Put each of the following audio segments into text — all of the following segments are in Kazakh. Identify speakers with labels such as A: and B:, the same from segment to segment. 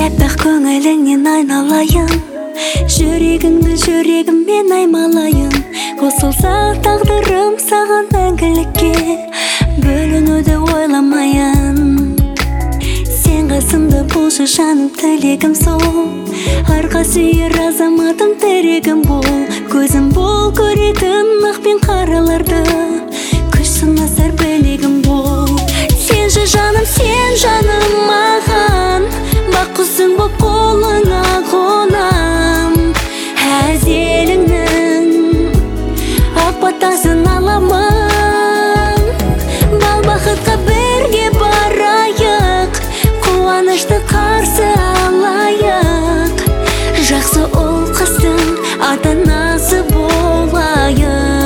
A: Әппақ көңіліңнен айналайын, жүрегіңді жүрегіммен аймалайын. Қосылса тағдырым саған мәңгілікке, бөлінуді ойламайын. Сен қасымда болшы жаным, тілегім сол. Арқа сүйер азаматым, тірегім бол. Көзім бол, көретін ақ пен қараларды. Күш сынасар білегім бол. Сен же жаным, сен жаным маған. Бақ құсың боп қолыңа қонам. Әзеліңнің ақ батасын аламын. Бал бақытқа бірге барайық, қуанышты қарсы алайық. Жақсы ұл қыздың ата-анасы болайық.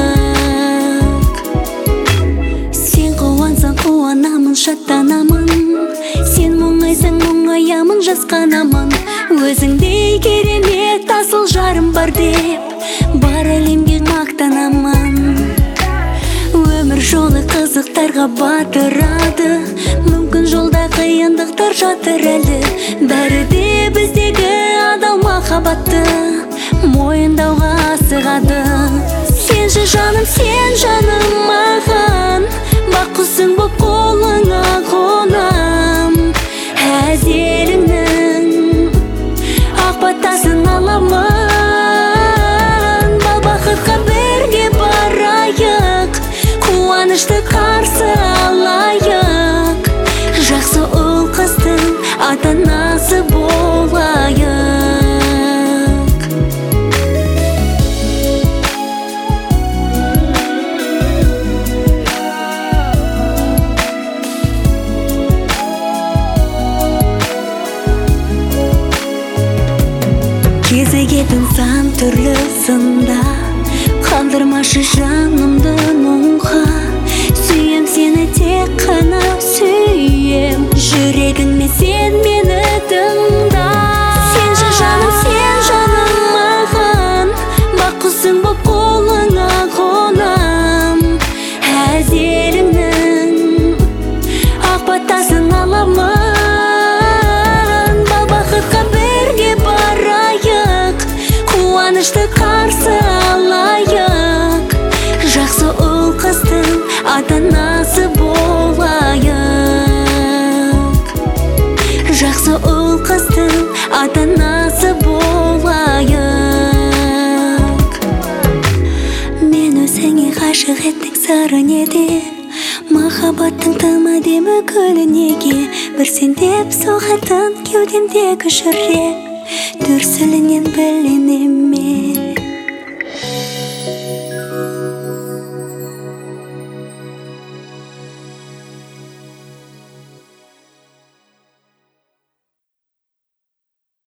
A: Сен қуансаң қуанамын, шаттанамын. Сен мұңайсаң мұңаямын, жасқанамын. Өзіңдей керемет асыл жарым бар деп, бар әлемге мақтанамын. Өмір жолы қызықтарға батырады, мүмкін жолда қиындықтар жатыр әлі. Бәрі де біздегі адал махаббатты мойындауға асығады. Сен же жаным, сен жаным маған. Бақ құсың боп қолыңа қонам. Әзеліңнің ақ батасын аламын. Бал бақытқа бірге барайық, қуанышты қарсы алайық. Жақсы ұл қыздың ата-анасы болайық. Кезігетін сан түрлі сында, қалдырмашы жанымды мұңға. Сүйем сені тек қана сүйем, жүрегіңмен сен мені тыңда. Сен же жаным, сен жаным маған. Бақ құсың боп қолыңа қонам. Әзеліңнің ақ батасын аламын. Бал бақытқа бірге барайық, қуанышты қарсы алайық. Жақсы ұл қыздың ата-анасы болайық. Жақсы ұл қыздың ата-анасы болайық. Мен өзіңе ғашық еттің сыры неде, махаббаттың тым әдемі гүлі неге. Бір сен деп соғатын кеудемдегі жүрек, дүрсілінен білінем мен.